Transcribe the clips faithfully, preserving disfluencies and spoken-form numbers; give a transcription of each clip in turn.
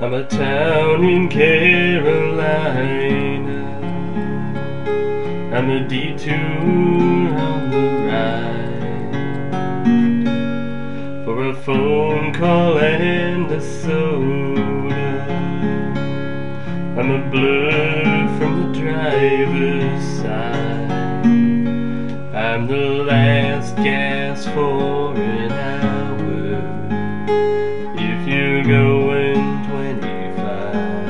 I'm a town in Carolina. I'm a detour on the ride for a phone call and a soda. I'm a blur from the driver's side. I'm the last gas for an hour if you're going twenty-five.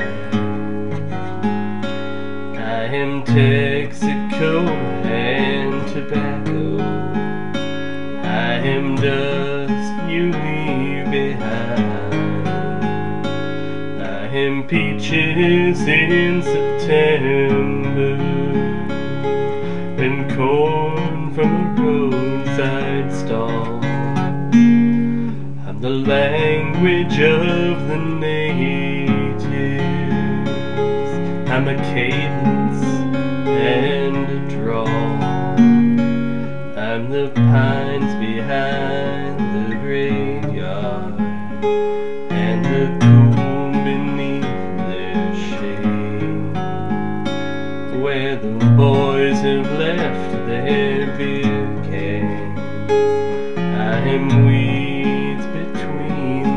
I am Texaco and tobacco. I am dust you leave behind. I am peaches in September and corn from a roadside stall. I'm the language of the natives. I'm a cadence and a drawl. I'm the pines behind the graveyard and the cool beneath their shade, where the boys have left their beer cans. I am weeds between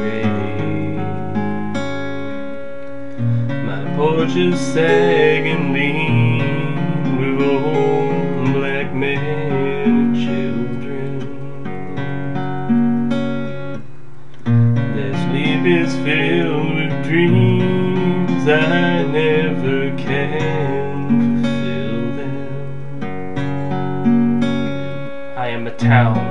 the graves. My porch is sagging lean with old black men and children. Their sleep is filled with dreams I never can fulfill them. I am a town.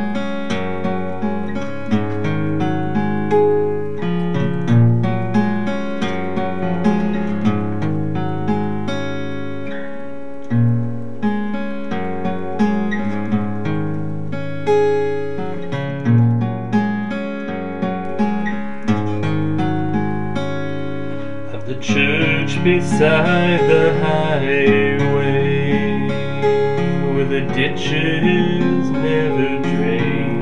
The church beside the highway, where the ditches never drain.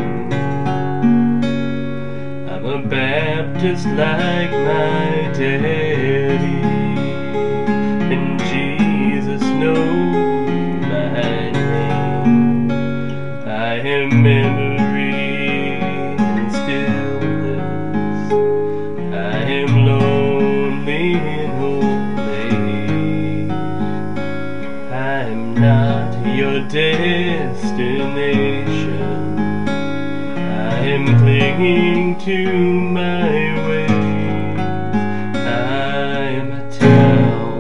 I'm a Baptist like my daddy, and Jesus knows my name. I am memory and stillness. I am lonely in old age. I'm not your destination. I am clinging to my ways. I am a town.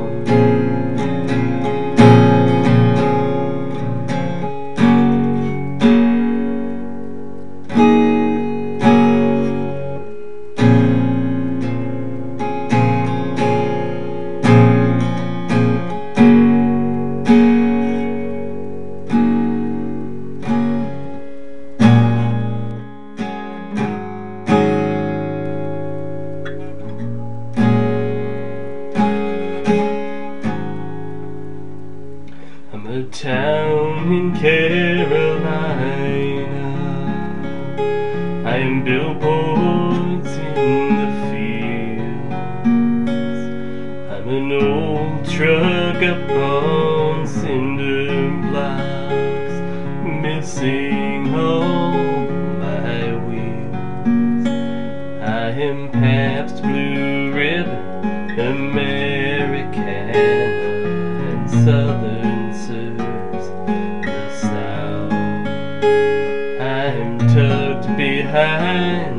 I'm a town in Carolina. I am billboards in the fields. I'm an old truck up on cinder blocks, missing all my wheels. I am Pabst Blue Ribbon, Americana, and Southern serves the South. I'm tucked behind